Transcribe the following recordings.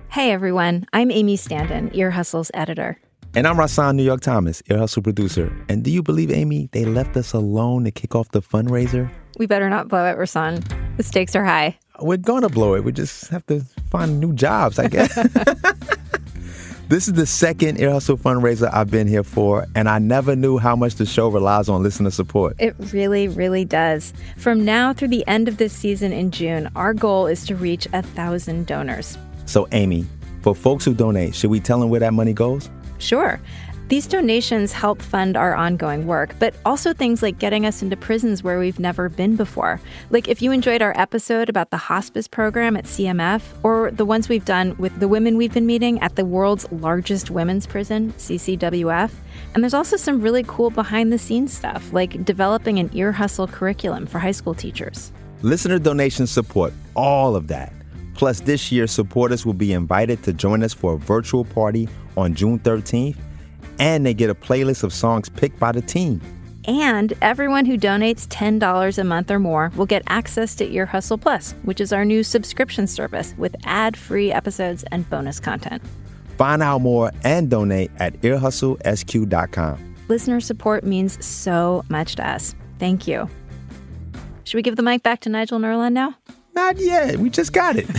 Hey everyone, I'm Amy Standen, Ear Hustle's editor. And I'm Rasan New York Thomas, Ear Hustle producer. And do you believe, Amy, they left us alone to kick off the fundraiser? We better not blow it, Rasan. The stakes are high. We're going to blow it. We just have to find new jobs, I guess. This is the second Ear Hustle fundraiser I've been here for, and I never knew how much the show relies on listener support. It really, really does. From now through the end of this season in June, our goal is to reach 1,000 donors. So, Amy, for folks who donate, should we tell them where that money goes? Sure. These donations help fund our ongoing work, but also things like getting us into prisons where we've never been before. Like if you enjoyed our episode about the hospice program at CMF, or the ones we've done with the women we've been meeting at the world's largest women's prison, CCWF. And there's also some really cool behind-the-scenes stuff, like developing an Ear Hustle curriculum for high school teachers. Listener donations support all of that. Plus, this year, supporters will be invited to join us for a virtual party on June 13th. And they get a playlist of songs picked by the team. And everyone who donates $10 a month or more will get access to Ear Hustle Plus, which is our new subscription service with ad-free episodes and bonus content. Find out more and donate at earhustlesq.com. Listener support means so much to us. Thank you. Should we give the mic back to Nigel and Earlonne now? Not yet. We just got it.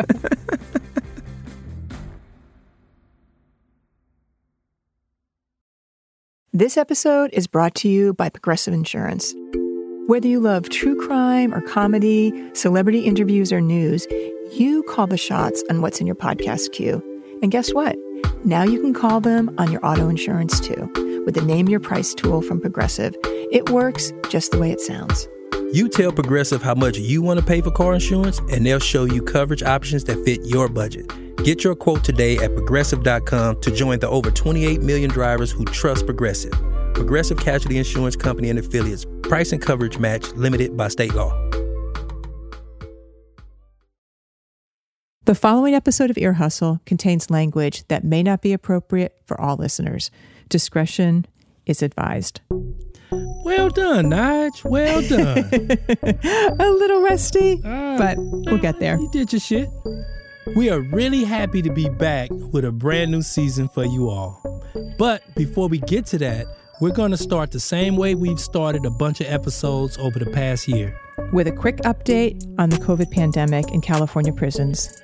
This episode is brought to you by Progressive Insurance. Whether you love true crime or comedy, celebrity interviews or news, you call the shots on what's in your podcast queue. And guess what? Now you can call them on your auto insurance too, with the Name Your Price tool from Progressive. It works just the way it sounds. You tell Progressive how much you want to pay for car insurance, and they'll show you coverage options that fit your budget. Get your quote today at Progressive.com to join the over 28 million drivers who trust Progressive. Progressive Casualty Insurance Company and Affiliates. Price and coverage match limited by state law. The following episode of Ear Hustle contains language that may not be appropriate for all listeners. Discretion is advised. Well done, Nige. Well done. A little rusty, but we'll get there. You did your shit. We are really happy to be back with a brand new season for you all. But before we get to that, we're going to start the same way we've started a bunch of episodes over the past year. With a quick update on the COVID pandemic in California prisons.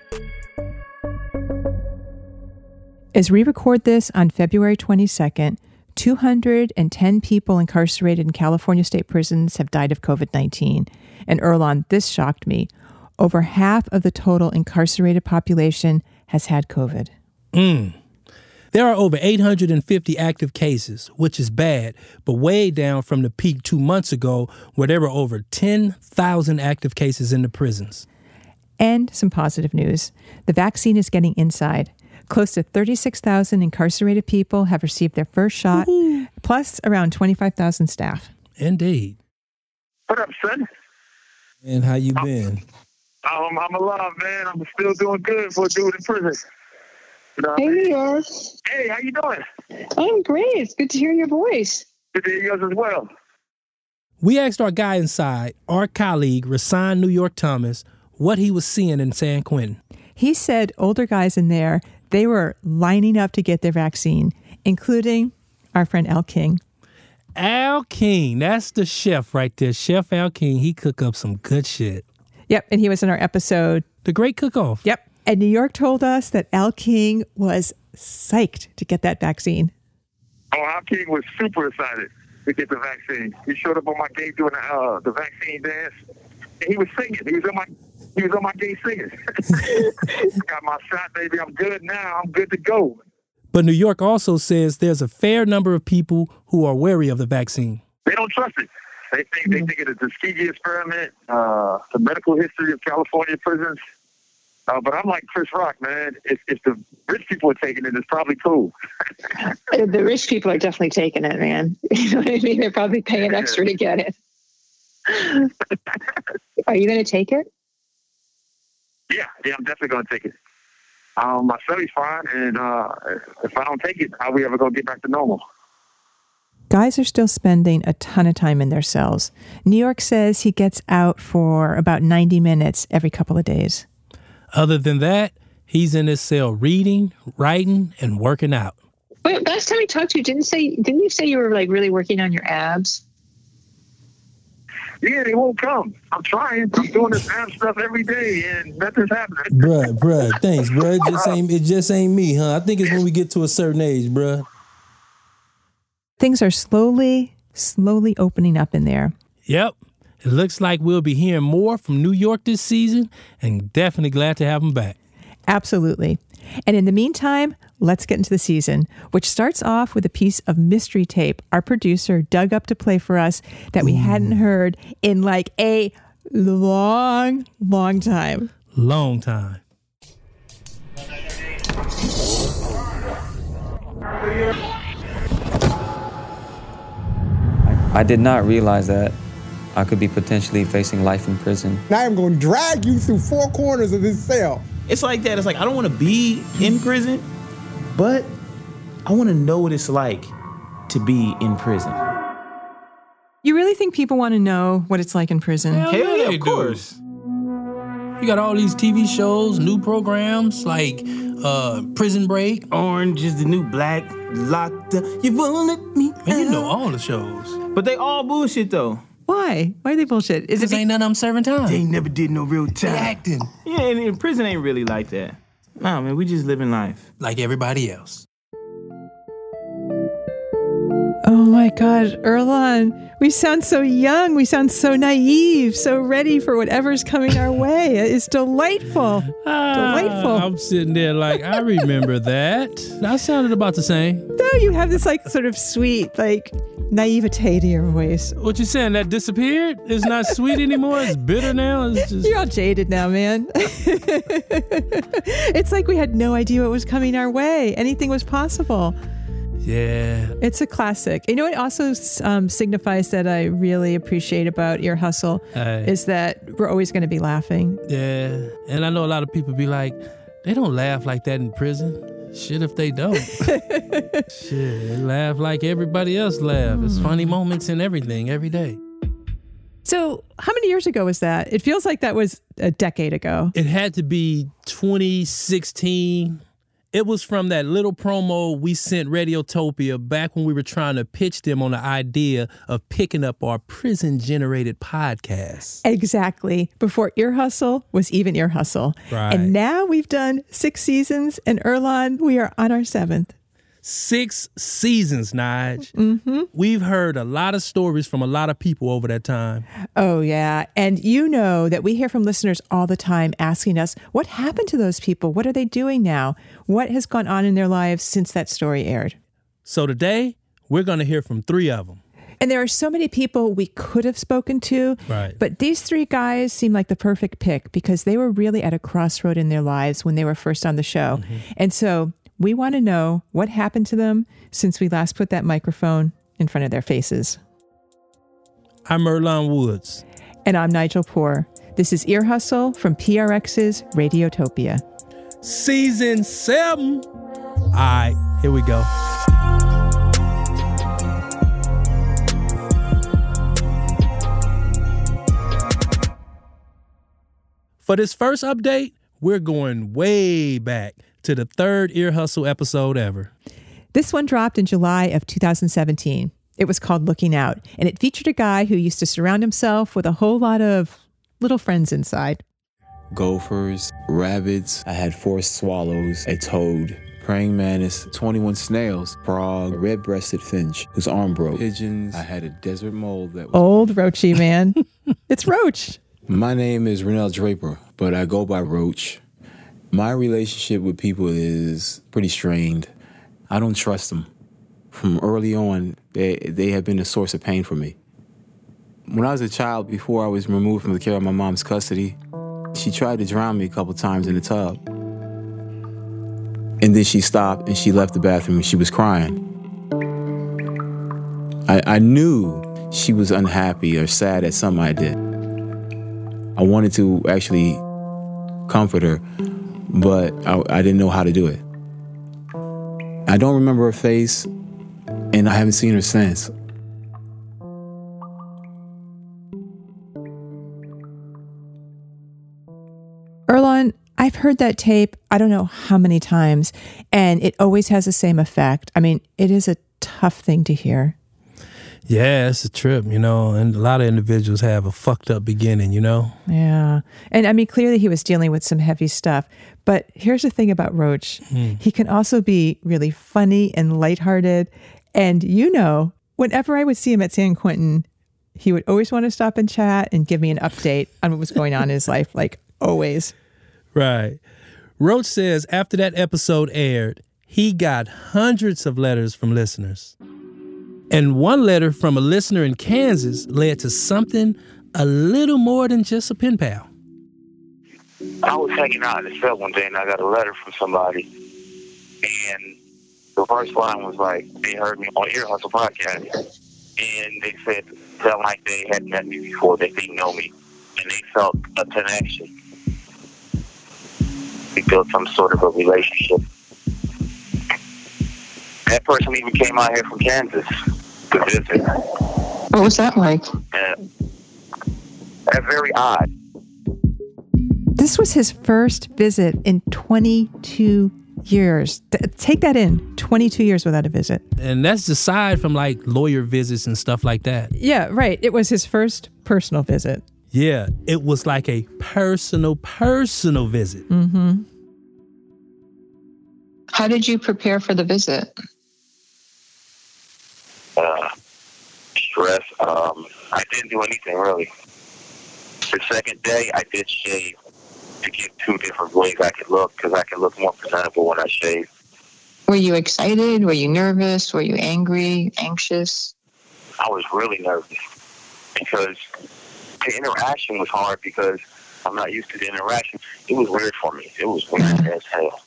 As we record this on February 22nd, 210 people incarcerated in California state prisons have died of COVID-19. And Earlonne, this shocked me. Over half of the total incarcerated population has had COVID. There are over 850 active cases, which is bad, but way down from the peak 2 months ago where there were over 10,000 active cases in the prisons. And some positive news. The vaccine is getting inside. Close to 36,000 incarcerated people have received their first shot, plus around 25,000 staff. Indeed. What up, son? And how you been? I'm alive, man. I'm still doing good for a dude in prison. You know what I mean? Hey, York. Hey, how you doing? I'm great. It's good to hear your voice. Good to hear yours as well. We asked our guy inside, our colleague, Rasan New York Thomas, what he was seeing in San Quentin. He said older guys in there, they were lining up to get their vaccine, including our friend Al King. Al King, that's the chef right there. Chef Al King, he cook up some good shit. Yep, and he was in our episode. The Great Cook-Off. Yep. And New York told us that Al King was psyched to get that vaccine. Oh, Al King was super excited to get the vaccine. He showed up on my gate doing the vaccine dance, and he was singing. He was on my gate singing. Got my shot, baby. I'm good now. I'm good to go. But New York also says there's a fair number of people who are wary of the vaccine. They don't trust it. They think it is a Tuskegee experiment, the medical history of California prisons. But I'm like Chris Rock, man. If the rich people are taking it, it's probably cool. The rich people are definitely taking it, man. You know what I mean? They're probably paying extra to get it. Are you going to take it? Yeah, I'm definitely going to take it. My study's fine, and if I don't take it, how we ever going to get back to normal? Guys are still spending a ton of time in their cells. New York says he gets out for about 90 minutes every couple of days. Other than that, He's in his cell reading, writing, and working out. Wait, last time we talked to you, didn't you say you were like really working on your abs? Yeah, they won't come. I'm trying. I'm doing this ab stuff every day, and nothing's happening. Bruh, thanks, bruh. It just ain't me, huh? I think it's when we get to a certain age, bruh. Things are slowly opening up in there. Yep. It looks like we'll be hearing more from New York this season, and definitely glad to have him back. Absolutely. And in the meantime, let's get into the season, which starts off with a piece of mystery tape our producer dug up to play for us that we hadn't heard in like a long time. Long time. I did not realize that I could be potentially facing life in prison. I am going to drag you through four corners of this cell. It's like that. It's like, I don't want to be in prison, but I want to know what it's like to be in prison. You really think people want to know what it's like in prison? Hell yeah, of course. You got all these TV shows, new programs like Prison Break. Orange is the New Black, Locked Up. You won't let me Man, you know all the shows. But they all bullshit, though. Why? Why are they bullshit? Is it ain't none of them serving time? They ain't never did no real time. They acting. Yeah, and prison ain't really like that. Nah, man, we just living life. Like everybody else. Oh my God, Earlonne, we sound so young. We sound so naive, so ready for whatever's coming our way. It's delightful. Delightful. I'm sitting there like, I remember that. That sounded about the same. No, you have this like sort of sweet, like naivete to your voice. What you saying? That disappeared? It's not sweet anymore? It's bitter now? It's just... You're all jaded now, man. It's like we had no idea what was coming our way. Anything was possible. Yeah. It's a classic. You know what also signifies that I really appreciate about Ear Hustle is that we're always going to be laughing. Yeah. And I know a lot of people be like, they don't laugh like that in prison. Shit if they don't. Shit, they laugh like everybody else laugh. It's funny moments and everything every day. So how many years ago was that? It feels like that was a decade ago. It had to be 2016. It was from that little promo we sent Radiotopia back when we were trying to pitch them on the idea of picking up our prison-generated podcast. Exactly. Before Ear Hustle was even Ear Hustle. Right. And now we've done 6 seasons, and Earlonne, we are on our 7th. 6 seasons, Nige. Mm-hmm. We've heard a lot of stories from a lot of people over that time. Oh, yeah. And you know that we hear from listeners all the time asking us, what happened to those people? What are they doing now? What has gone on in their lives since that story aired? So today, we're going to hear from 3 of them. And there are so many people we could have spoken to, right. But these 3 guys seem like the perfect pick because they were really at a crossroad in their lives when they were first on the show. Mm-hmm. And so we want to know what happened to them since we last put that microphone in front of their faces. I'm Earlonne Woods. And I'm Nigel Poor. This is Ear Hustle from PRX's Radiotopia. Season 7. All right, here we go. For this first update, we're going way back to the 3rd Ear Hustle episode ever. This one dropped in July of 2017. It was called Looking Out, and it featured a guy who used to surround himself with a whole lot of little friends inside. Gophers, rabbits, I had 4 swallows, a toad, praying mantis, 21 snails, frog, a red-breasted finch whose arm broke, pigeons, I had a desert mole that was... Old Roachy, man. It's Roach. My name is Renell Draper, but I go by Roach. My relationship with people is pretty strained. I don't trust them. From early on, they have been a source of pain for me. When I was a child, before I was removed from the care of my mom's custody, she tried to drown me a couple times in the tub. And then she stopped and she left the bathroom and she was crying. I knew she was unhappy or sad at something I did. I wanted to actually comfort her, but I didn't know how to do it. I don't remember her face, and I haven't seen her since. Earlonne, I've heard that tape, I don't know how many times, and it always has the same effect. I mean, it is a tough thing to hear. Yeah, it's a trip, and a lot of individuals have a fucked up beginning, Yeah. And I mean, clearly he was dealing with some heavy stuff. But here's the thing about Roach. He can also be really funny and lighthearted. And whenever I would see him at San Quentin, he would always want to stop and chat and give me an update on what was going on in his life, like always. Right. Roach says after that episode aired, he got hundreds of letters from listeners. And one letter from a listener in Kansas led to something a little more than just a pen pal. I was hanging out in the cell one day and I got a letter from somebody. And the first line was like, they heard me on Ear Hustle podcast. And they said, felt like they hadn't met me before, they didn't know me. And they felt a connection. We built some sort of a relationship. That person even came out here from Kansas to visit. What was that like? That's very odd. This was his first visit in 22 years. Take that in. 22 years without a visit. And that's aside from like lawyer visits and stuff like that. Yeah, right. It was his first personal visit. Yeah, it was like a personal visit. Mm-hmm. How did you prepare for the visit? Stress. I didn't do anything really. The second day, I did shave to get 2 different ways I could look, because I can look more presentable when I shave. Were you excited? Were you nervous? Were you angry? Anxious? I was really nervous because the interaction was hard because I'm not used to the interaction. It was weird for me. It was weird as hell.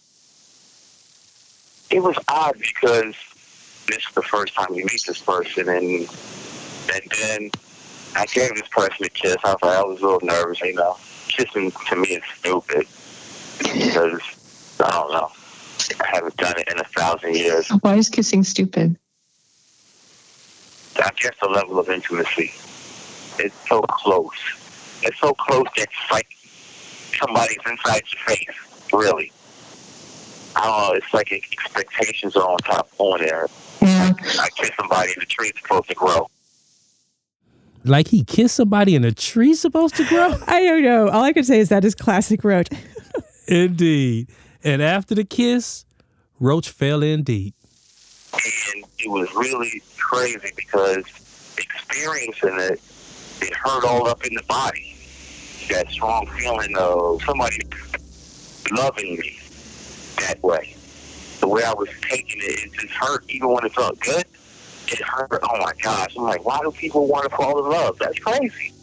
It was odd because this is the first time you meet this person, and then I gave this person a kiss. I was a little nervous, Kissing to me is stupid because, I don't know, I haven't done it in 1,000 years. Why is kissing stupid? I guess the level of intimacy. It's so close. It's so close that it's like somebody's inside your face, really. I don't know, it's like expectations are on there. Yeah. I kiss somebody and the tree's supposed to grow. Like he kissed somebody and a tree's supposed to grow? I don't know. All I can say is that is classic Roach. Indeed. And after the kiss, Roach fell in deep. And it was really crazy because experiencing it hurt all up in the body. That strong feeling of somebody loving me that way. The way I was taking it just hurt. Even when it felt good, it hurt. Oh my gosh. I'm like, why do people want to fall in love? That's crazy.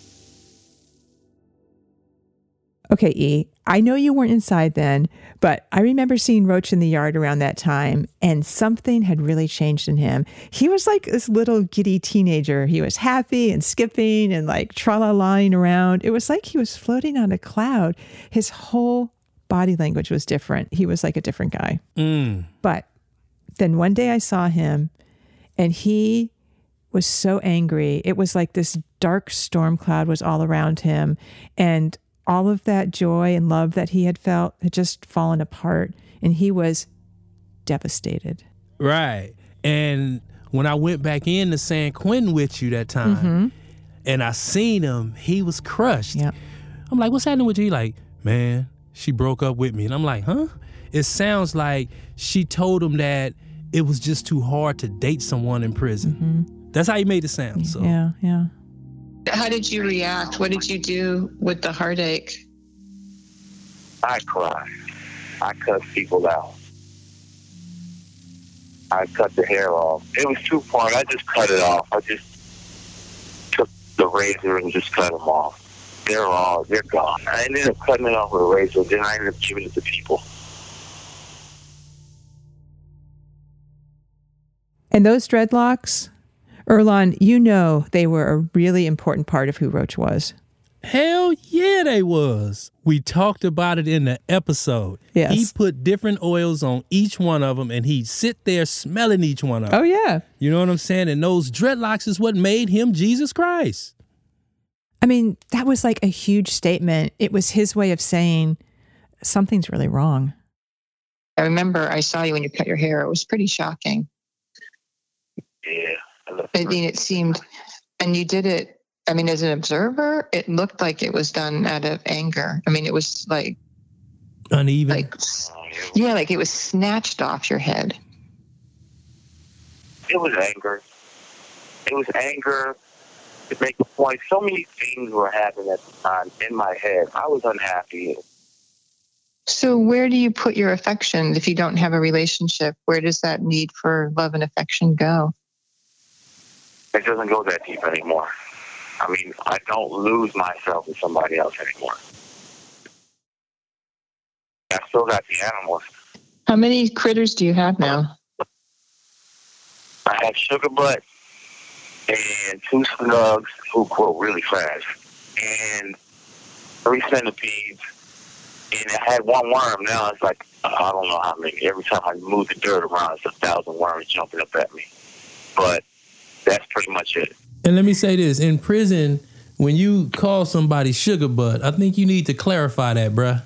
Okay, E, I know you weren't inside then, but I remember seeing Roach in the yard around that time, and something had really changed in him. He was like this little giddy teenager. He was happy and skipping and like tra-la-laing around. It was like he was floating on a cloud. His whole body language was different. He was like a different guy. But then one day I saw him, and he was so angry. It was like this dark storm cloud was all around him, and all of that joy and love that he had felt had just fallen apart, and he was devastated. Right. And when I went back in to San Quentin with you that time, and I seen him, he was crushed. Yep. I'm like, what's happening with you? He like, man, she broke up with me. And I'm like, huh? It sounds like she told him that it was just too hard to date someone in prison. That's how he made it sound. So. Yeah. How did you react? What did you do with the heartache? I cried. I cut people out. I cut the hair off. It was 2-part. I just cut it off. I just took the razor and just cut them off. They're gone. I ended up cutting it off with a razor. Then I ended up giving it to people. And those dreadlocks, Earlonne, you know they were a really important part of who Roach was. Hell yeah, they was. We talked about it in the episode. Yes. He put different oils on each one of them, and he'd sit there smelling each one of them. Oh, yeah. You know what I'm saying? And those dreadlocks is what made him Jesus Christ. I mean, that was like a huge statement. It was his way of saying, something's really wrong. I remember I saw you when you cut your hair. It was pretty shocking. Yeah. I mean, it seemed, and you did it, I mean, as an observer, it looked like it was done out of anger. I mean, it was like uneven. Like it was snatched off your head. It was anger. It was anger to make a point. So many things were happening at the time in my head. I was unhappy. So where do you put your affection if you don't have a relationship? Where does that need for love and affection go? It doesn't go that deep anymore. I mean, I don't lose myself in somebody else anymore. I still got the animals. How many critters do you have now? I have Sugar Butt and 2 slugs who grow really fast, and 3 centipedes, and I had 1 worm. Now it's like, I don't know how many. Every time I move the dirt around, it's 1,000 worms jumping up at me. But that's pretty much it. And let me say this. In prison, when you call somebody Sugar Butt, I think you need to clarify that, bruh.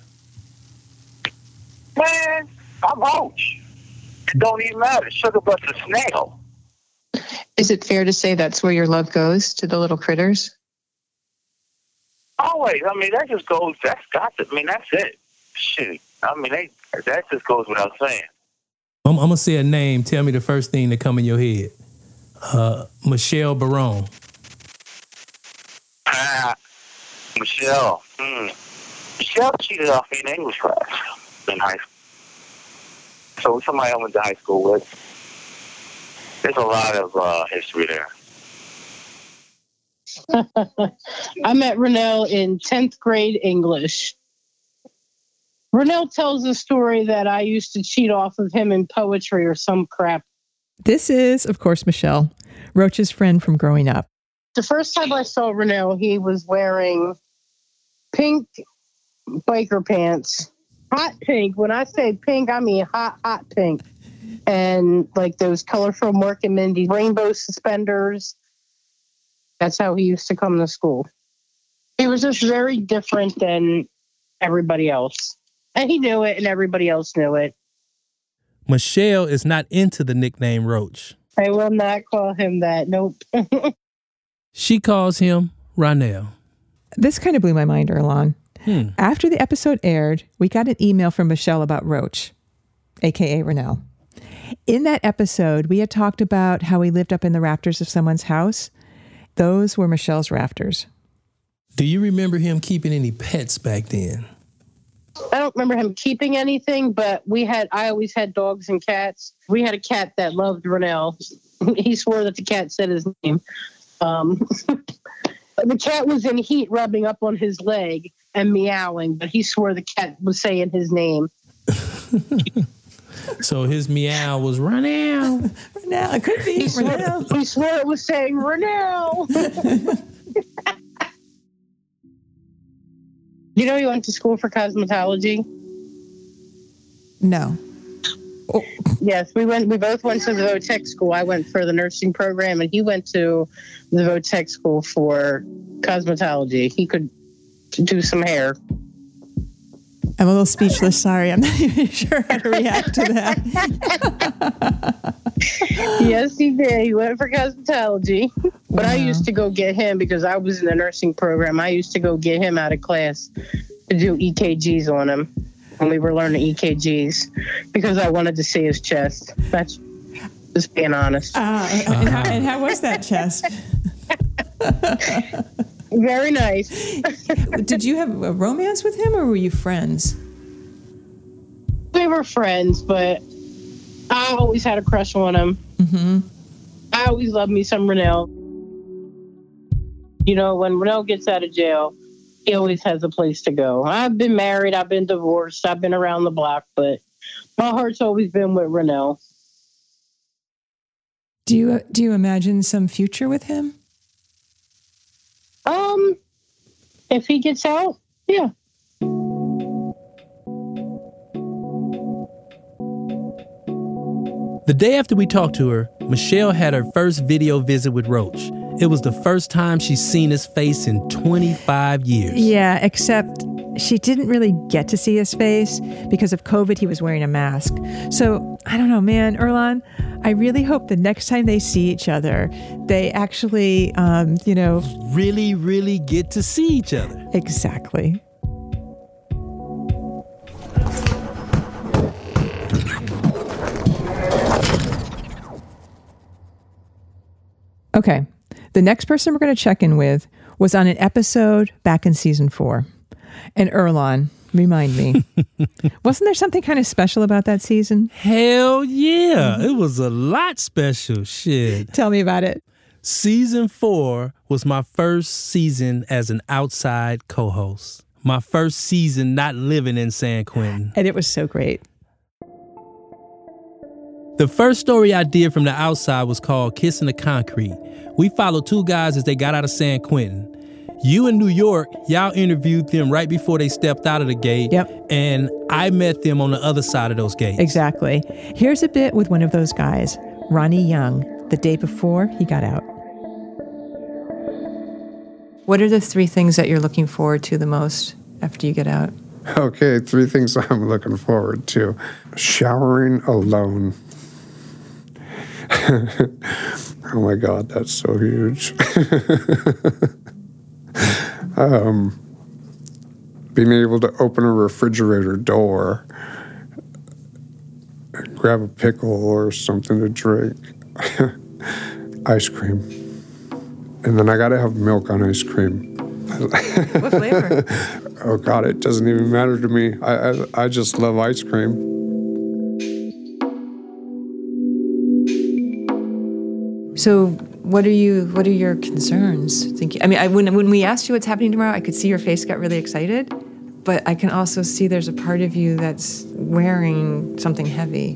Man, I'm Roach. It don't even matter. Sugar Butt's a snail. Is it fair to say that's where your love goes, to the little critters? Always. I mean, that just goes, that's it. Shoot. I mean, that just goes without saying. I'm going to say a name. Tell me the first thing that come in your head. Michelle Barone. Michelle. Michelle cheated off me in English class in high school. So somebody I went to high school with. There's a lot of history there. I met Renell in 10th grade English. Renell tells a story that I used to cheat off of him in poetry or some crap. This is, of course, Michelle, Roach's friend from growing up. The first time I saw Renell, he was wearing pink biker pants. Hot pink. When I say pink, I mean hot, hot pink. And like those colorful Mork and Mindy rainbow suspenders. That's how he used to come to school. He was just very different than everybody else. And he knew it, and everybody else knew it. Michelle is not into the nickname Roach. I will not call him that. Nope. She calls him Ronell. This kind of blew my mind, Earlonne. After the episode aired, we got an email from Michelle about Roach, a.k.a. Renell. In that episode, we had talked about how he lived up in the rafters of someone's house. Those were Michelle's rafters. Do you remember him keeping any pets back then? I don't remember him keeping anything, but I always had dogs and cats. We had a cat that loved Renell. He swore that the cat said his name. The cat was in heat rubbing up on his leg and meowing, but he swore the cat was saying his name. So his meow was Renell. Renell, it could be Renell. He swore it was saying Renell. You know he went to school for cosmetology? No. Oh. Yes, we both went to the Votech school. I went for the nursing program, and he went to the Votech school for cosmetology. He could do some hair. I'm a little speechless. Sorry. I'm not even sure how to react to that. Yes, he did. He went for cosmetology. But I used to go get him because I was in the nursing program. I used to go get him out of class to do EKGs on him when we were learning EKGs because I wanted to see his chest. That's just being honest. And how was that chest? Very nice. Did you have a romance with him or were you friends? We were friends, but I always had a crush on him. Mm-hmm. I always loved me some Renell. You know, when Renell gets out of jail, he always has a place to go. I've been married, I've been divorced, I've been around the block, but my heart's always been with Renell. Do you imagine some future with him? If he gets out, yeah. The day after we talked to her, Michelle had her first video visit with Roach. It was the first time she's seen his face in 25 years. Yeah, except she didn't really get to see his face because of COVID. He was wearing a mask. So I don't know, man, Earlonne, I really hope the next time they see each other, they actually, really, really get to see each other. Exactly. Okay, the next person we're going to check in with was on an episode back in season 4. And Earlonne, remind me, wasn't there something kind of special about that season? Hell yeah, It was a lot special. Shit. Tell me about it. Season 4 was my first season as an outside co-host. My first season not living in San Quentin. And it was so great. The first story I did from the outside was called Kissing the Concrete. We followed 2 guys as they got out of San Quentin. You in New York, y'all interviewed them right before they stepped out of the gate. Yep. And I met them on the other side of those gates. Exactly. Here's a bit with one of those guys, Ronnie Young, the day before he got out. What are the 3 things that you're looking forward to the most after you get out? Okay, 3 things I'm looking forward to. Showering alone. Oh my God, that's so huge. Being able to open a refrigerator door, grab a pickle or something to drink, ice cream. And then I gotta have milk on ice cream. What flavor? Oh God, it doesn't even matter to me. I just love ice cream. So what are your concerns? When we asked you what's happening tomorrow, I could see your face got really excited, but I can also see there's a part of you that's wearing something heavy.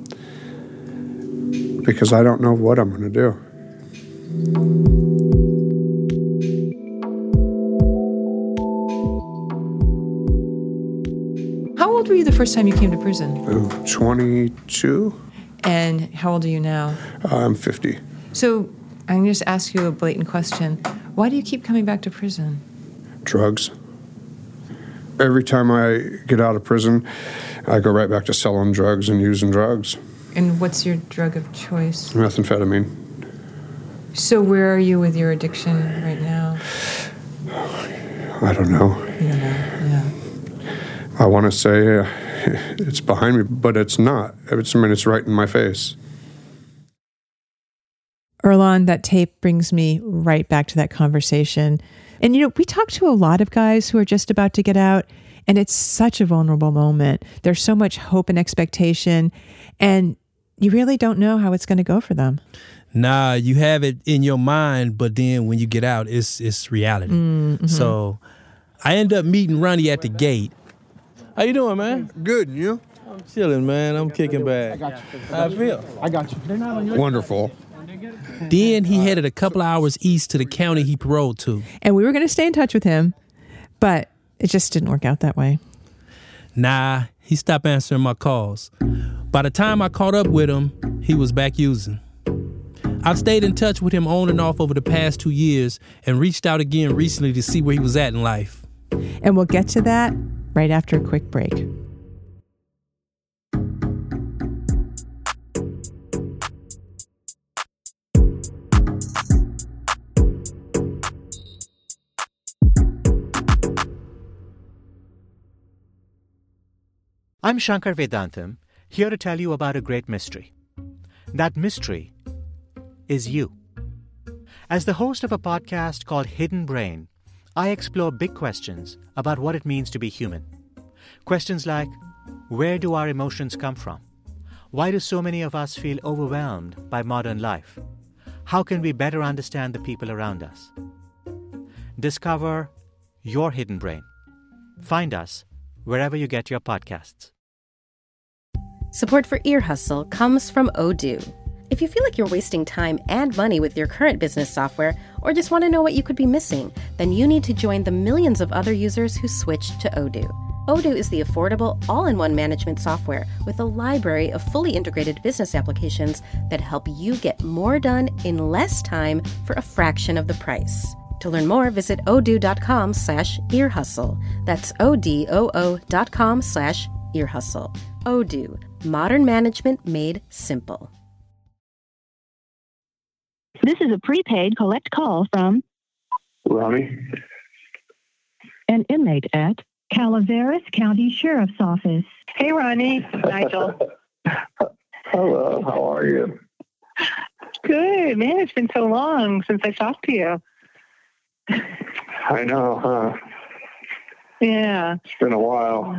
Because I don't know what I'm going to do. How old were you the first time you came to prison? 22. And how old are you now? I'm 50. So I'm going to just ask you a blatant question. Why do you keep coming back to prison? Drugs. Every time I get out of prison, I go right back to selling drugs and using drugs. And what's your drug of choice? Methamphetamine. So where are you with your addiction right now? I don't know. You don't know, yeah. I want to say it's behind me, but it's not. It's right in my face. Earlonne, that tape brings me right back to that conversation. And, we talk to a lot of guys who are just about to get out, and it's such a vulnerable moment. There's so much hope and expectation, and you really don't know how it's going to go for them. Nah, you have it in your mind, but then when you get out, it's reality. Mm-hmm. So I end up meeting Ronnie at the gate. How you doing, man? Good, and you? I'm chilling, man. I'm kicking back. I got you. How I feel? I got you. They're not on your Wonderful. Then he headed a couple of hours east to the county he paroled to. And we were going to stay in touch with him, but it just didn't work out that way. Nah, he stopped answering my calls. By the time I caught up with him, he was back using. I've stayed in touch with him on and off over the past 2 years and reached out again recently to see where he was at in life. And we'll get to that right after a quick break. I'm Shankar Vedantam, here to tell you about a great mystery. That mystery is you. As the host of a podcast called Hidden Brain, I explore big questions about what it means to be human. Questions like, where do our emotions come from? Why do so many of us feel overwhelmed by modern life? How can we better understand the people around us? Discover your hidden brain. Find us wherever you get your podcasts. Support for Ear Hustle comes from Odoo. If you feel like you're wasting time and money with your current business software, or just want to know what you could be missing, then you need to join the millions of other users who switched to Odoo. Odoo is the affordable, all-in-one management software with a library of fully integrated business applications that help you get more done in less time for a fraction of the price. To learn more, visit odoo.com/earhustle. That's odoo.com/earhustle. Odoo, modern management made simple. This is a prepaid collect call from Ronnie. An inmate at Calaveras County Sheriff's Office. Hey, Ronnie. Nigel. Hello, how are you? Good. Man, it's been so long since I talked to you. I know, huh? Yeah. It's been a while.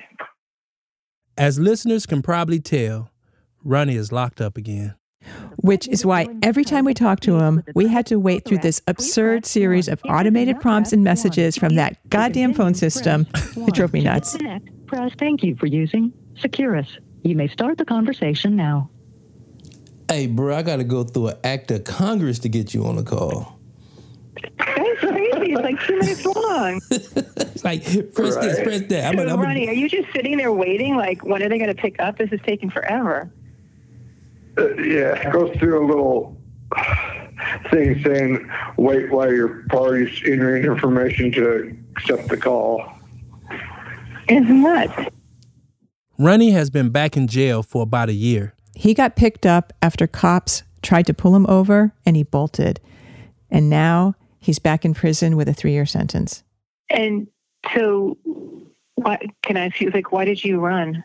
As listeners can probably tell, Ronnie is locked up again. Which is why every time we talk to him, we had to wait through this absurd series of automated prompts and messages from that goddamn phone system. It drove me nuts. Press thank you for using Securus. You may start the conversation now. Hey, bro, I got to go through an act of Congress to get you on the call. That's crazy. It's like 2 minutes long. It's like, press this, press that. Ronnie, are you just sitting there waiting? Like, when are they going to pick up? This is taking forever. Yeah, it goes through a little thing saying, wait while your party's entering information to accept the call. It's nuts. Ronnie has been back in jail for about a year. He got picked up after cops tried to pull him over and he bolted. And now he's back in prison with a 3-year sentence. And so, what can I ask you, like, why did you run?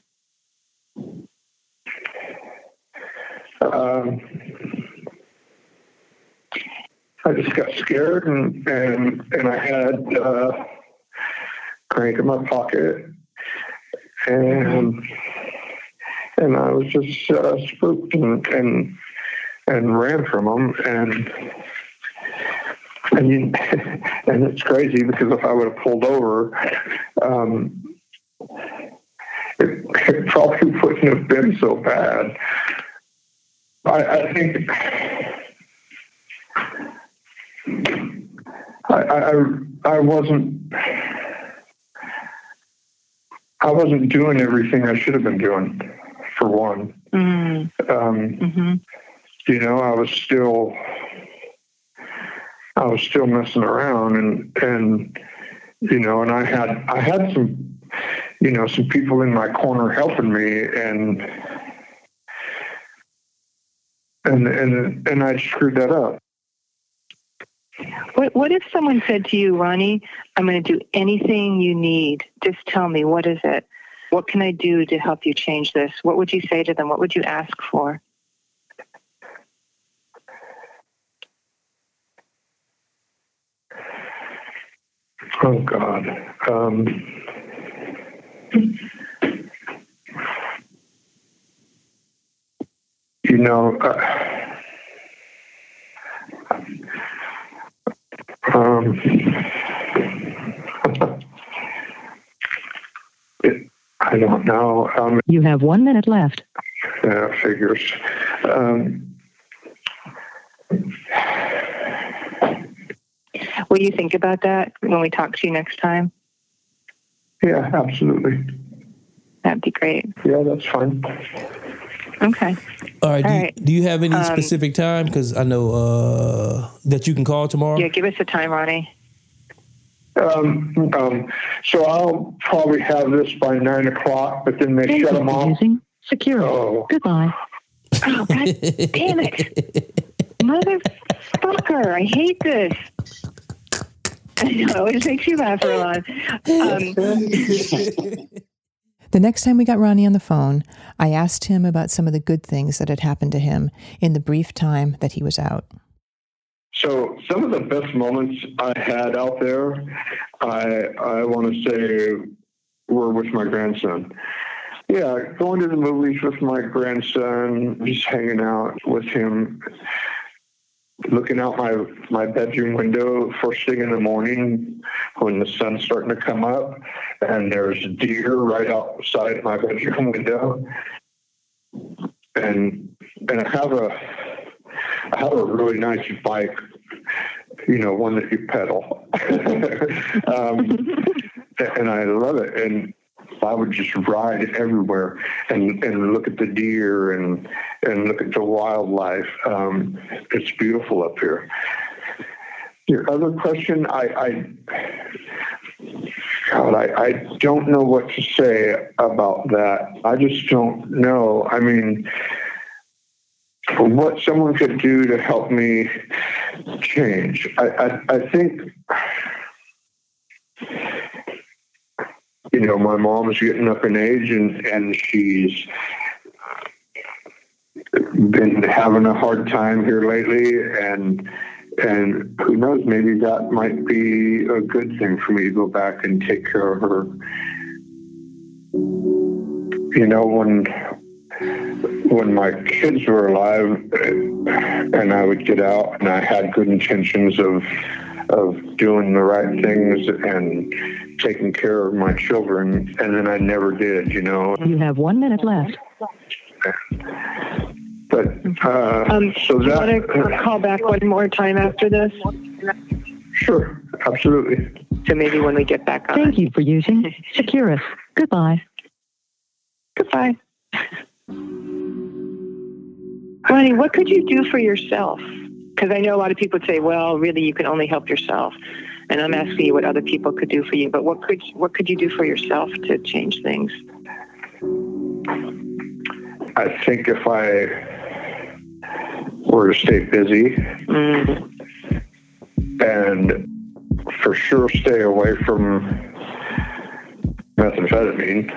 I just got scared and I had crank in my pocket and I was just spooked and ran from them and it's crazy because if I would have pulled over, it probably wouldn't have been so bad. I think I wasn't doing everything I should have been doing, for one. You know, I was still messing around and you know, and I had some, you know, some people in my corner helping me and I screwed that up. What if someone said to you, Ronnie, I'm going to do anything you need. Just tell me, what is it? What can I do to help you change this? What would you say to them? What would you ask for? Oh, God. You know, I don't know. You have 1 minute left. Yeah, figures. Will you think about that when we talk to you next time? Yeah, absolutely. That'd be great. Yeah, that's fine. Okay. All right. Do you have any specific time? Because I know that you can call tomorrow. Yeah, give us a time, Ronnie. So I'll probably have this by 9 o'clock, but then they shut them off. Secure. Oh. Goodbye. Oh, God damn it. Motherfucker, I hate this. I know, it makes you laugh, Roland. The next time we got Ronnie on the phone, I asked him about some of the good things that had happened to him in the brief time that he was out. So some of the best moments I had out there, I want to say were with my grandson. Yeah, going to the movies with my grandson, just hanging out with him, looking out my bedroom window first thing in the morning when the sun's starting to come up, and there's deer right outside my bedroom window. And I have a really nice bike, you know, one that you pedal. And I love it. And I would just ride everywhere and look at the deer and look at the wildlife. It's beautiful up here. Your other question, I don't know what to say about that. I just don't know. I mean, what someone could do to help me change. I think, my mom's getting up in age and she's been having a hard time here lately, and who knows, maybe that might be a good thing for me to go back and take care of her. When my kids were alive and I would get out and I had good intentions of doing the right things and taking care of my children, and then I never did, You have 1 minute left. But so do you that. want to call back one more time after this? Sure, absolutely. So maybe when we get back on. Thank you for using Securus. Goodbye. Goodbye. Ronnie, what could you do for yourself? Because I know a lot of people would say, well, really, you can only help yourself. And I'm asking you what other people could do for you. But what could you do for yourself to change things? I think if I were to stay busy and for sure stay away from methamphetamine.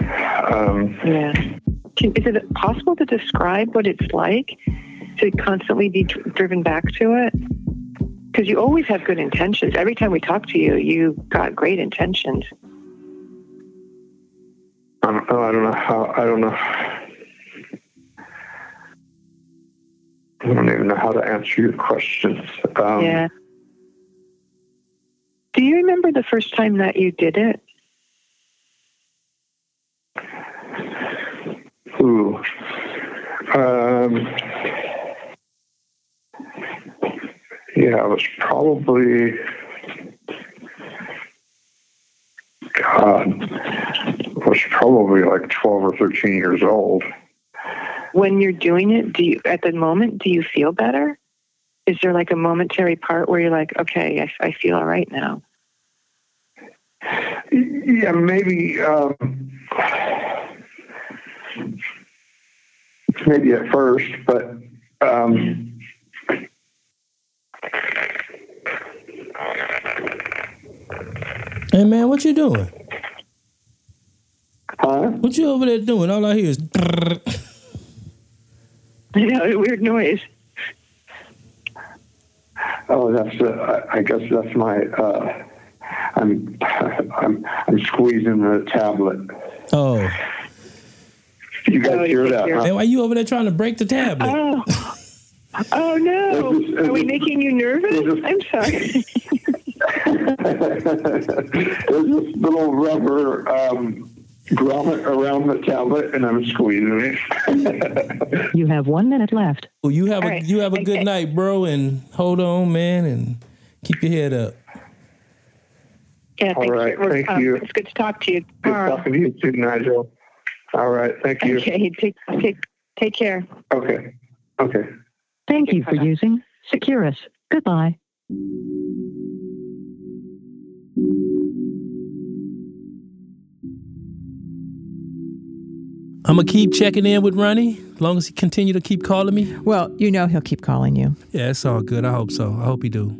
Is it possible to describe what it's like to constantly be driven back to it? Because you always have good intentions. Every time we talk to you, you got great intentions. I don't even know how to answer your questions. Yeah. Do you remember the first time that you did it? Ooh. Yeah, it was probably, like 12 or 13 years old. When you're doing it, at the moment, do you feel better? Is there like a momentary part where you're like, okay, I feel all right now? Yeah, maybe at first, but hey man, what you doing? Huh? What you over there doing? All I hear is Yeah, a weird noise. Oh, that's I guess that's my I'm squeezing the tablet. Oh. You guys hear that? Huh? Hey, why you over there trying to break the tablet? Oh no. Are we making you nervous? I'm sorry. There's this little rubber grommet around the tablet, and I'm squeezing it. You have 1 minute left. Well, you have a good night, bro, and hold on, man, and keep your head up. Yeah, all right, thank you. It's good to talk to you. Good talking to you too, Nigel. All right, thank you. Okay, take care. Okay. Thank you for using Securus. Goodbye. I'm going to keep checking in with Ronnie as long as he continue to keep calling me. Well, he'll keep calling you. Yeah, it's all good. I hope so. I hope he do.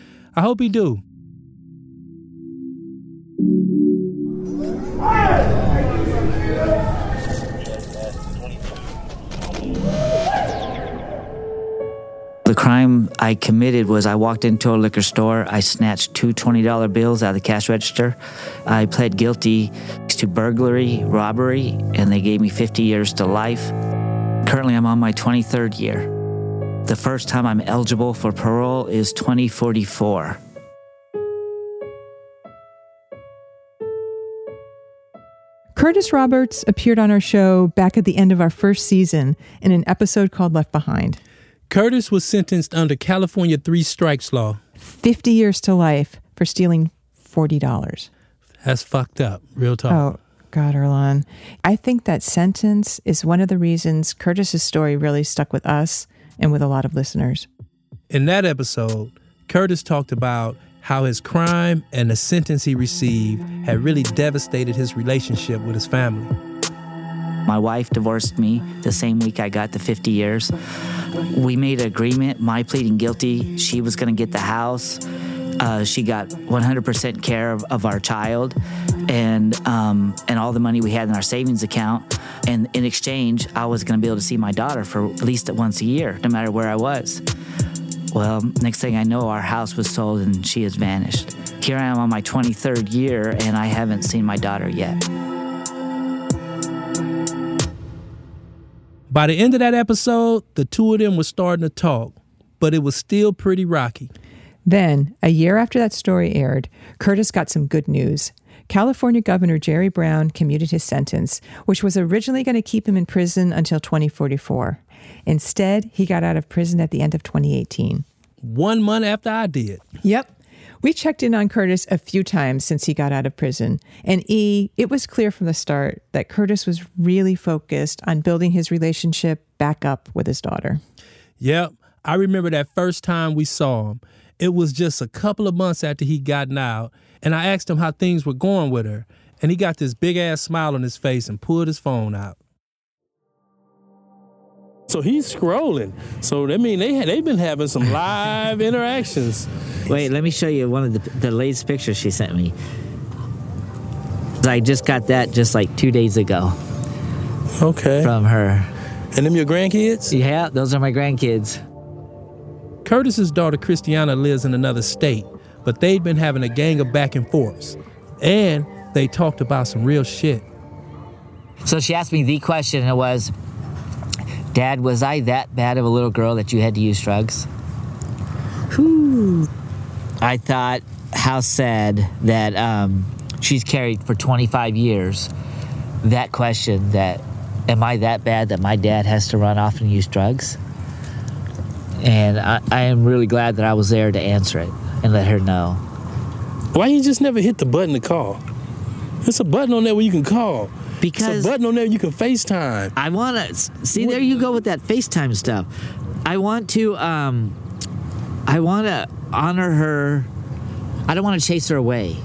The crime I committed was I walked into a liquor store. I snatched two $20 bills out of the cash register. I pled guilty to burglary, robbery, and they gave me 50 years to life. Currently, I'm on my 23rd year. The first time I'm eligible for parole is 2044. Curtis Roberts appeared on our show back at the end of our first season in an episode called Left Behind. Curtis was sentenced under California 3 strikes law. 50 years to life for stealing $40. That's fucked up. Real talk. Oh, God, Earlonne. I think that sentence is one of the reasons Curtis's story really stuck with us and with a lot of listeners. In that episode, Curtis talked about how his crime and the sentence he received had really devastated his relationship with his family. My wife divorced me the same week I got the 50 years. We made an agreement, my pleading guilty, she was going to get the house. She got 100% care of our child and all the money we had in our savings account. And in exchange, I was going to be able to see my daughter for at least once a year, no matter where I was. Well, next thing I know, our house was sold and she has vanished. Here I am on my 23rd year and I haven't seen my daughter yet. By the end of that episode, the two of them were starting to talk, but it was still pretty rocky. Then, a year after that story aired, Curtis got some good news. California Governor Jerry Brown commuted his sentence, which was originally going to keep him in prison until 2044. Instead, he got out of prison at the end of 2018. 1 month after I did. Yep. We checked in on Curtis a few times since he got out of prison. And it was clear from the start that Curtis was really focused on building his relationship back up with his daughter. Yep. I remember that first time we saw him. It was just a couple of months after he'd gotten out, and I asked him how things were going with her, and he got this big-ass smile on his face and pulled his phone out. So he's scrolling. So, I mean, they've been having some live interactions. Wait, let me show you one of the latest pictures she sent me. I just got that just like 2 days ago. Okay. From her. And them your grandkids? Yeah, those are my grandkids. Curtis's daughter, Christiana, lives in another state, but they'd been having a gang of back and forths. And they talked about some real shit. So she asked me the question, and it was, Dad, was I that bad of a little girl that you had to use drugs? Whew. I thought, how sad that she's carried for 25 years that question that, am I that bad that my dad has to run off and use drugs? And I am really glad that I was there to answer it and let her know. Why you just never hit the button to call? There's a button on there where you can call. Because there's a button on there you can FaceTime. I want to see. There you go with that FaceTime stuff. I want to honor her. I don't want to chase her away.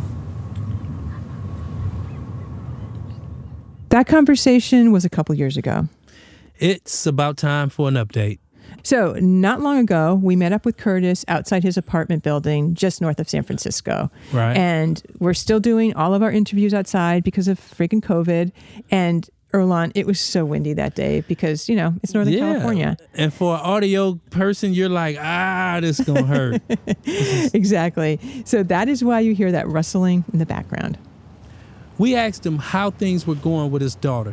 That conversation was a couple years ago. It's about time for an update. So, not long ago, we met up with Curtis outside his apartment building just north of San Francisco. Right. And we're still doing all of our interviews outside because of freaking COVID. And Earlonne, it was so windy that day because, you know, it's Northern California. And for an audio person, you're like, this is going to hurt. Exactly. So that is why you hear that rustling in the background. We asked him how things were going with his daughter.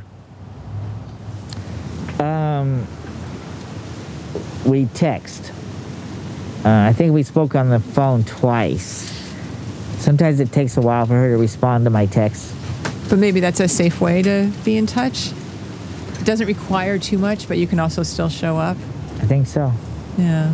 We text. I think we spoke on the phone twice. Sometimes it takes a while for her to respond to my texts. But maybe that's a safe way to be in touch. It doesn't require too much, but you can also still show up. I think so. Yeah.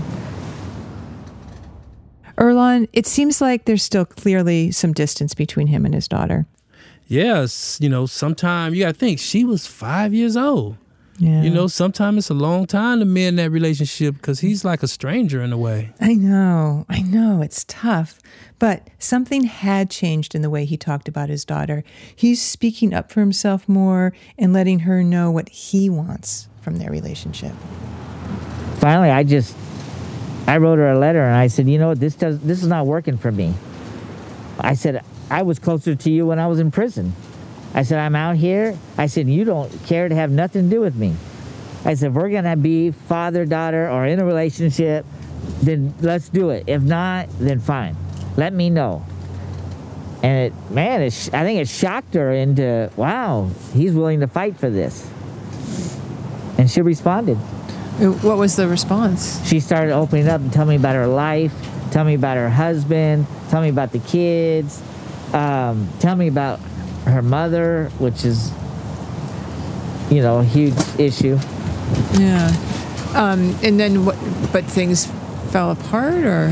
Earlonne, it seems like there's still clearly some distance between him and his daughter. Yes, you know, sometimes you got to think she was 5 years old. Yeah. You know, sometimes it's a long time to mend that relationship because he's like a stranger in a way. I know, it's tough. But something had changed in the way he talked about his daughter. He's speaking up for himself more and letting her know what he wants from their relationship. Finally, I wrote her a letter and I said, you know what, this is not working for me. I said, I was closer to you when I was in prison. I said, I'm out here. I said, you don't care to have nothing to do with me. I said, if we're going to be father, daughter, or in a relationship, then let's do it. If not, then fine. Let me know. And I think it shocked her into, wow, he's willing to fight for this. And she responded. What was the response? She started opening up and telling me about her life, tell me about her husband, tell me about the kids, tell me about her mother, which is, you know, a huge issue. Yeah. And then but things fell apart, or?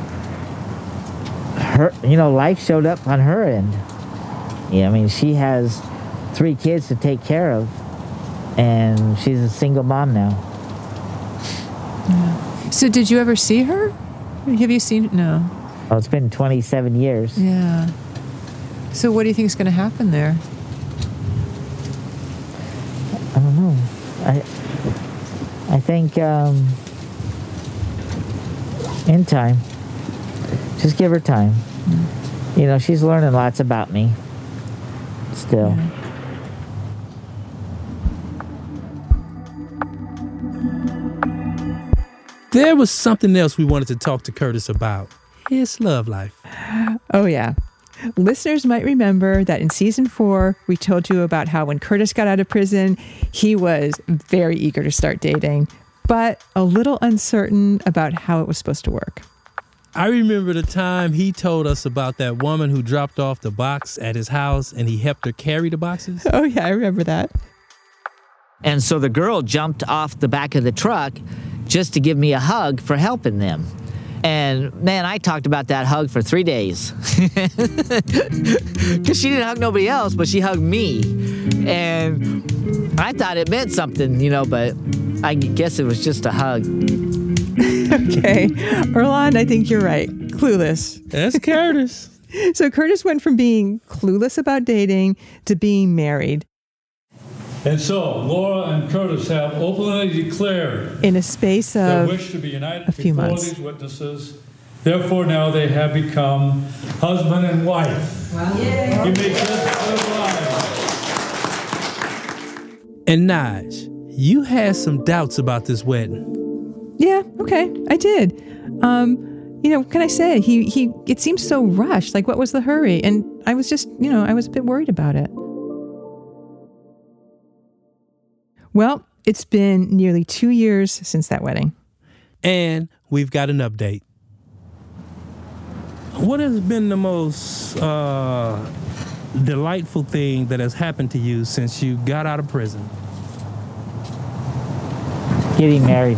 Her, you know, life showed up on her end. Yeah, I mean, she has 3 kids to take care of, and she's a single mom now. Yeah. So did you ever see her? Have you seen? No. Oh, it's been 27 years. Yeah. So what do you think is going to happen there? I don't know. I think in time. Just give her time. You know, she's learning lots about me still. Yeah. There was something else we wanted to talk to Curtis about. His love life. Oh, yeah. Listeners might remember that in season 4, we told you about how when Curtis got out of prison, he was very eager to start dating, but a little uncertain about how it was supposed to work. I remember the time he told us about that woman who dropped off the box at his house and he helped her carry the boxes. Oh, yeah, I remember that. And so the girl jumped off the back of the truck just to give me a hug for helping them. And man, I talked about that hug for 3 days. Because she didn't hug nobody else, but she hugged me. And I thought it meant something, you know, but I guess it was just a hug. Okay. Earlonne, I think you're right. Clueless. That's Curtis. So Curtis went from being clueless about dating to being married. And so, Laura and Curtis have openly declared in a space their of wish to be united a few before months. these witnesses. Therefore, now they have become husband and wife. Wow. You may just live. And Naj, you had some doubts about this wedding. Yeah, okay, I did. You know, can I say, it seems so rushed. Like, what was the hurry? And I was just, you know, I was a bit worried about it. Well, it's been nearly 2 years since that wedding. And we've got an update. What has been the most delightful thing that has happened to you since you got out of prison? Getting married.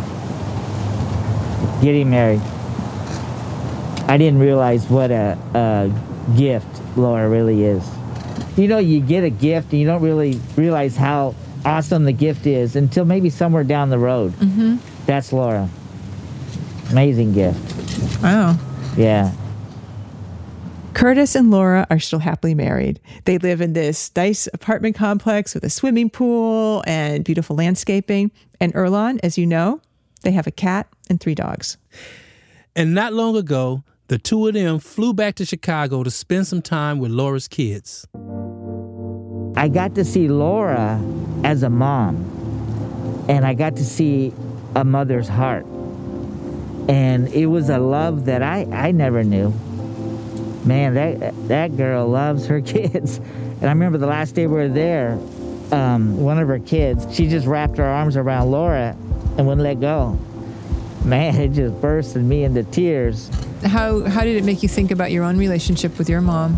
I didn't realize what a gift Laura really is. You know, you get a gift and you don't really realize how awesome the gift is until maybe somewhere down the road. Mm-hmm. That's Laura. Amazing gift. Wow. Yeah. Curtis and Laura are still happily married. They live in this nice apartment complex with a swimming pool and beautiful landscaping. And Earlonne, as you know, they have a cat and 3 dogs. And not long ago, the two of them flew back to Chicago to spend some time with Laura's kids. I got to see Laura as a mom, and I got to see a mother's heart. And it was a love that I never knew. Man, that girl loves her kids. And I remember the last day we were there, one of her kids, she just wrapped her arms around Laura and wouldn't let go. Man, it just bursted me into tears. How did it make you think about your own relationship with your mom?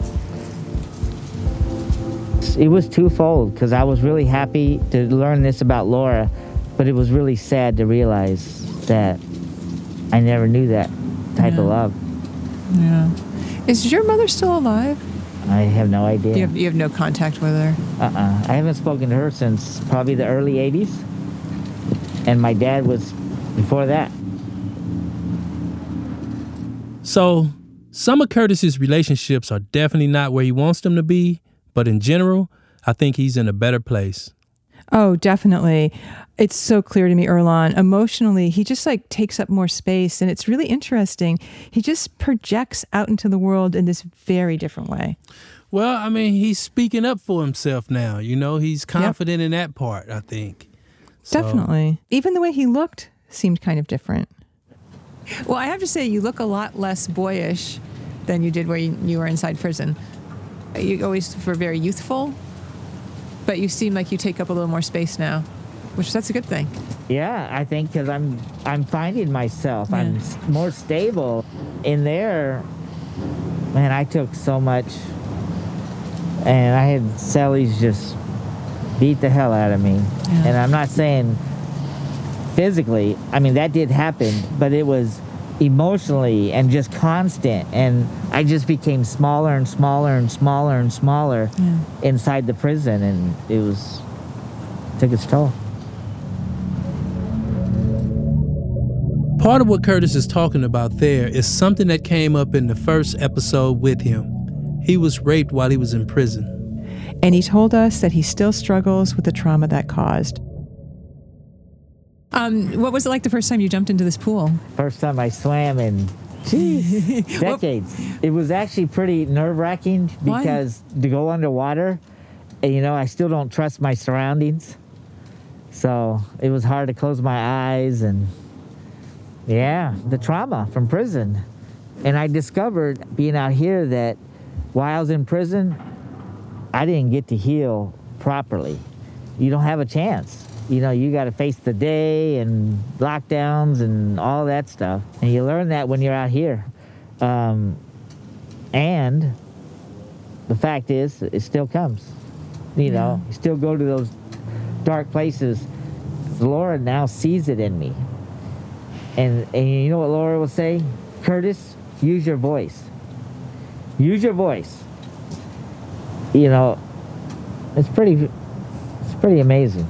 It was twofold, because I was really happy to learn this about Laura, but it was really sad to realize that I never knew that type of love. Yeah. Is your mother still alive? I have no idea. You have no contact with her? I haven't spoken to her since probably the early 80s, and my dad was before that. So, some of Curtis's relationships are definitely not where he wants them to be, but in general, I think he's in a better place. Oh, definitely. It's so clear to me, Earlonne. Emotionally, he just takes up more space, and it's really interesting. He just projects out into the world in this very different way. Well, I mean, he's speaking up for himself now. You know, he's confident in that part, I think. So. Definitely. Even the way he looked seemed kind of different. Well, I have to say, you look a lot less boyish than you did when you were inside prison. You always were very youthful, but you seem like you take up a little more space now, which that's a good thing. Yeah, I think because I'm finding myself. Yeah. I'm more stable. In there, man, I took so much, and I had Sally's just beat the hell out of me. Yeah. And I'm not saying physically. I mean, that did happen, but it was emotionally and just constant, and I just became smaller and smaller and smaller and smaller inside the prison, and it took its toll. Part of what Curtis is talking about there is something that came up in the first episode with him. He was raped while he was in prison. And he told us that he still struggles with the trauma that caused. What was it like the first time you jumped into this pool? First time I swam in decades. It was actually pretty nerve-wracking because to go underwater, and, I still don't trust my surroundings. So it was hard to close my eyes and, the trauma from prison. And I discovered being out here that while I was in prison, I didn't get to heal properly. You don't have a chance. You got to face the day and lockdowns and all that stuff. And you learn that when you're out here. And the fact is, it still comes. You still go to those dark places. Laura now sees it in me. And you know what Laura will say? Curtis, use your voice. Use your voice. It's pretty amazing.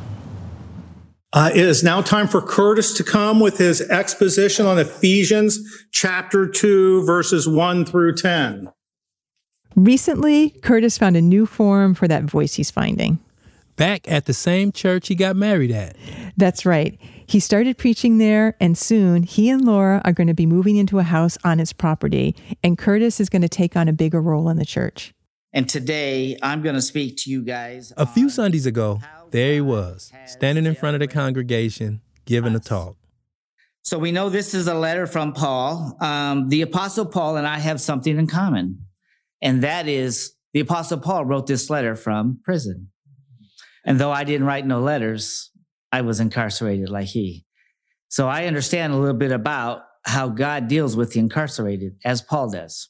It is now time for Curtis to come with his exposition on Ephesians chapter 2, verses 1 through 10. Recently, Curtis found a new form for that voice he's finding. Back at the same church he got married at. That's right. He started preaching there, and soon he and Laura are going to be moving into a house on his property, and Curtis is going to take on a bigger role in the church. And today, I'm going to speak to you guys. A few Sundays ago, there he was, standing in front of the congregation, giving a talk. So we know this is a letter from Paul. The Apostle Paul and I have something in common, and that is the Apostle Paul wrote this letter from prison. And though I didn't write no letters, I was incarcerated like he. So I understand a little bit about how God deals with the incarcerated, as Paul does.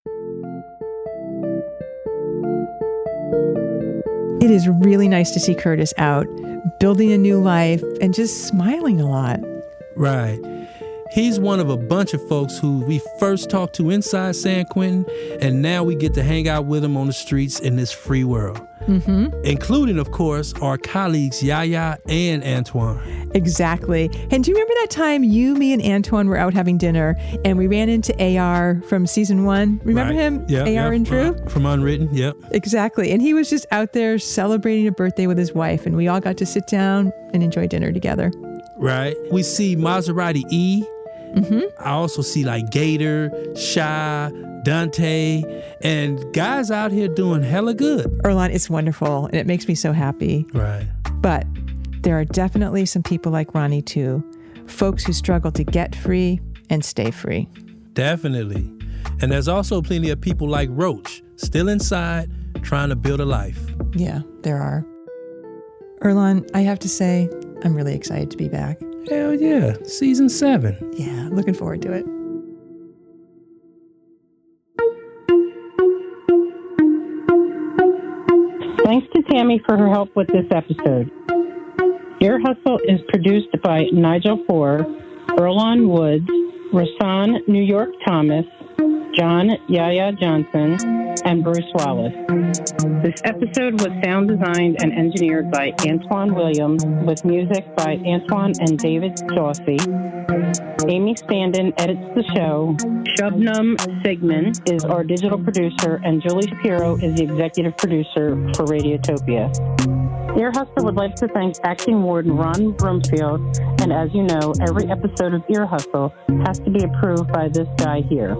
It is really nice to see Curtis out, building a new life, and just smiling a lot. Right. He's one of a bunch of folks who we first talked to inside San Quentin, and now we get to hang out with him on the streets in this free world. Mm-hmm. Including, of course, our colleagues Yaya and Antoine. Exactly. And do you remember that time you, me, and Antoine were out having dinner, and we ran into AR from season 1? Remember him? Yeah, AR and Drew? From Unwritten, yep. Exactly. And he was just out there celebrating a birthday with his wife, and we all got to sit down and enjoy dinner together. Right. We see Maserati E. Mm-hmm. I also see like Gator, Shy, Dante, and guys out here doing hella good. Earlonne, it's wonderful, and it makes me so happy. Right. But there are definitely some people like Ronnie, too. Folks who struggle to get free and stay free. Definitely. And there's also plenty of people like Roach, still inside, trying to build a life. Yeah, there are. Earlonne, I have to say, I'm really excited to be back. Hell yeah. Season 7. Yeah, looking forward to it. Thanks to Tammy for her help with this episode. Ear Hustle is produced by Nigel Four, Earlonne Woods, Rasan New York Thomas, John Yaya Johnson, and Bruce Wallace. This episode was sound designed and engineered by Antoine Williams, with music by Antoine and David Jossi. Amy Standen edits the show. Shubnam Sigmund is our digital producer, and Julie Shapiro is the executive producer for Radiotopia. Ear Hustle would like to thank Acting Warden Ron Brumfield, and as you know, every episode of Ear Hustle has to be approved by this guy here.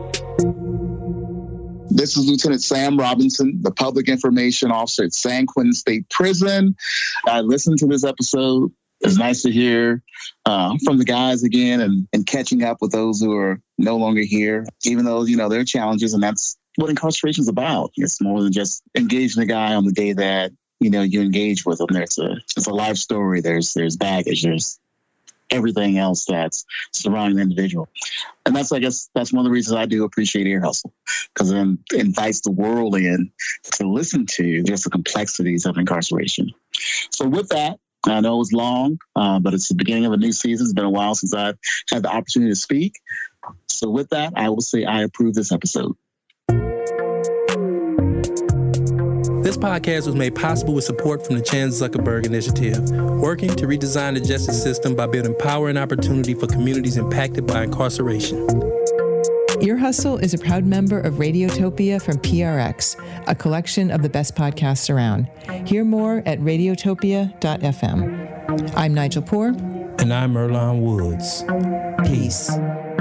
This is Lieutenant Sam Robinson, the Public Information Officer at San Quentin State Prison. I listened to this episode. It's nice to hear from the guys again and catching up with those who are no longer here, even though, there are challenges, and that's what incarceration is about. It's more than just engaging a guy on the day that, you engage with them. It's a life story. There's baggage. There's everything else that's surrounding the individual. And that's one of the reasons I do appreciate Ear Hustle, because it invites the world in to listen to just the complexities of incarceration. So with that, I know it was long, but it's the beginning of a new season. It's been a while since I've had the opportunity to speak. So with that, I will say I approve this episode. This podcast was made possible with support from the Chan Zuckerberg Initiative, working to redesign the justice system by building power and opportunity for communities impacted by incarceration. Ear Hustle is a proud member of Radiotopia from PRX, a collection of the best podcasts around. Hear more at radiotopia.fm. I'm Nigel Poor. And I'm Earlonne Woods. Peace.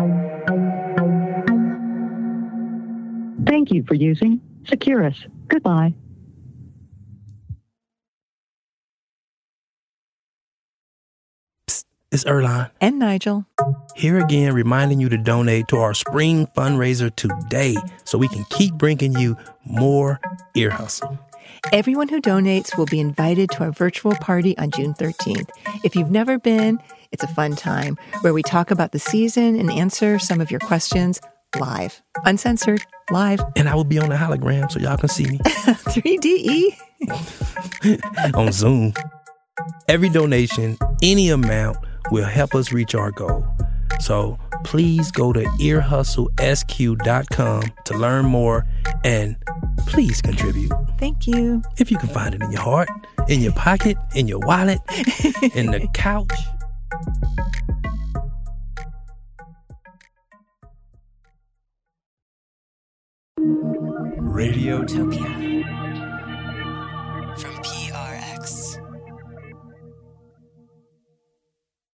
Thank you for using Securus. Goodbye. It's Earlonne. And Nigel. Here again, reminding you to donate to our spring fundraiser today so we can keep bringing you more Ear Hustle. Everyone who donates will be invited to our virtual party on June 13th. If you've never been, it's a fun time where we talk about the season and answer some of your questions live. Uncensored, live. And I will be on the hologram so y'all can see me. 3DE. On Zoom. Every donation, any amount, will help us reach our goal. So please go to earhustlesq.com to learn more and please contribute. Thank you. If you can find it in your heart, in your pocket, in your wallet, in the couch. Radiotopia from PRX.